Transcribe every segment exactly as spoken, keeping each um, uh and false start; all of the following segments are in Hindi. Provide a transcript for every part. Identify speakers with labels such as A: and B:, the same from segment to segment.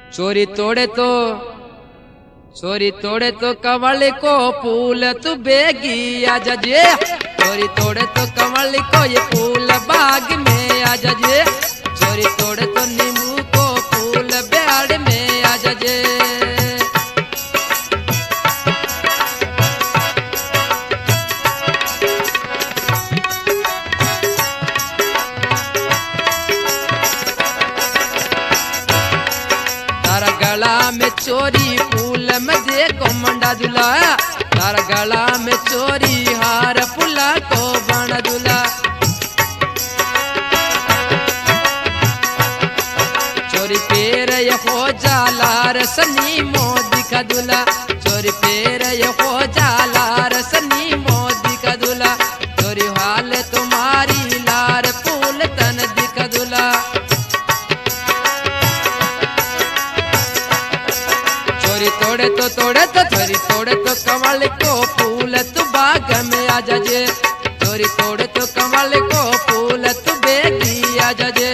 A: चोरी तोड़े तो चोरी तोड़े तो कमल को फूल तू बेगी आ जाजे। चोरी तोड़े तो कमल को ये फूल बाग में आ जाजे। चोरी तोड़े तो नींबू को फूल बेड़ में आ जाजे। तारा गला में चोरी फूल में देखो मंडा दुला। तारा गला में चोरी हार फूला को बना दुला। चोरी पेर ये हो जाला रसनी मोदी का दुला। चोरी पेर ये हो जाला रसनी मोदी का दुला। चोरी हाल तुम्हारी लार फूल तन दिखा दुला। चोरी तोड़े तो तोड़े तो चोरी तोड़े तो कमल को फूल तू बाग में आ जाजे। चोरी तोड़े तो कमल को फूल तू बेगी आ जाजे।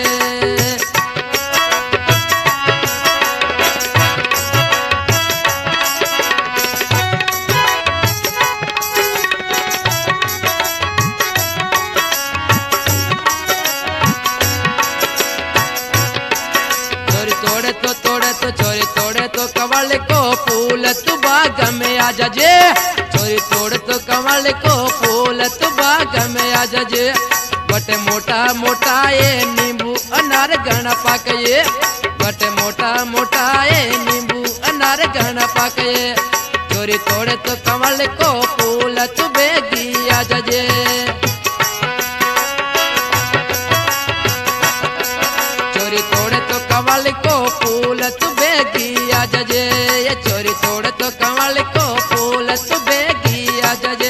A: चोरी तोड़े तो तोड़े तो चोरी तोड़े तो कमल को फूल तू बाग में आ जाजे। चोरी तोड़े तो कमल को फूल तू बाग में आ जाजे। बटे मोटा मोटा ये नींबू अनार गण पाके। बटे मोटा मोटा ये नींबू अनार गण पाके। चोरी तोड़े तो कमल को फूल तू बेगी आ जाजे। चोरी तोड़े तो कमल को फूल तू बेगी आ जाजे। ये चोरी तोड़े तो कमल को फूल तू बेगी आ जाजे।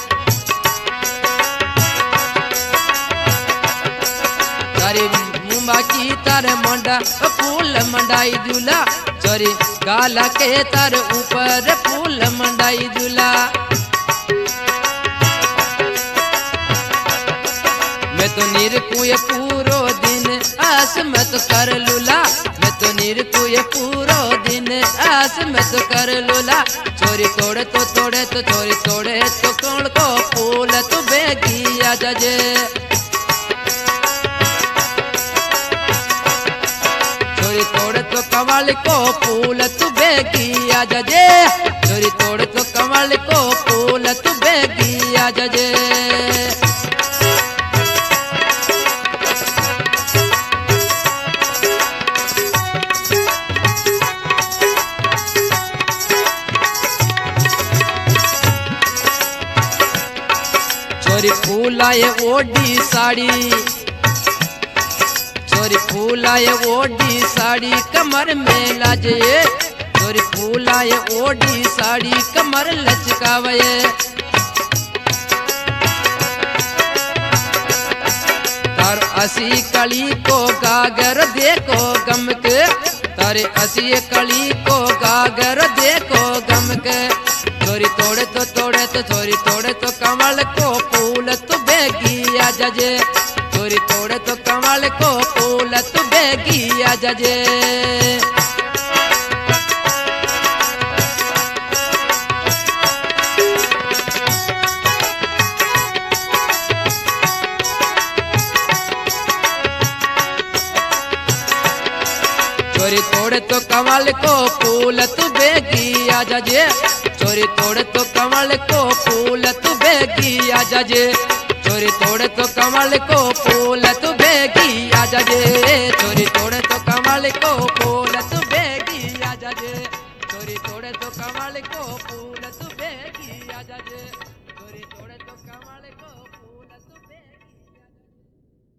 A: तारी मुंबा की तार मंडा फूल मंडाई दूला। चोरी गाला के तार ऊपर फूल मंडाई दूला। मैं तो निरकुए पूरो दिन आस मैं तो कर लूला। मैं तो निरकुए पूरो दिन आस मैं तो कर लूला। चोरी तोड़े तो तोड़े तो चोरी तोड़े तो कौन को फूल तू बेगी आ जाजे। चोरी तोड़े तो कमल को फूल तू बेगी आ जाजे। चोरी तोड़े तो कमल को फूल तू बेगी आ जाजे। चोरी फूलाए ओडी साड़ी। चोरी फूलाए ओडी साड़ी कमर में लाजे। चोरी फूलाए ओडी साड़ी कमर लचकावे। तार असी कली को गागर देखो गम के। तारे असी कली को गागर देखो गम के। चोरी तोड़े तो तोड़े तो चोरी तोड़े तो कमल को फूल तू बेगी आ जाजे। चोरी तोड़े तो कमल को फूल तू बेगी आ जाजे। चोरी तोड़े तो कमल को फूल तू बेगी आ जाजे। चोरी तोड़े तो कमल को फूल तू बेगी आ जाजे। चोरी तोड़े तो कमल को फूल तू बेगी आ जाजे। चोरी तोड़े तो कमल को फूल तू बेगी आ जाजे। चोरी तोड़े तो कमल को फूल तू बेगी आ जाजे। चोरी तोड़े तो कमल को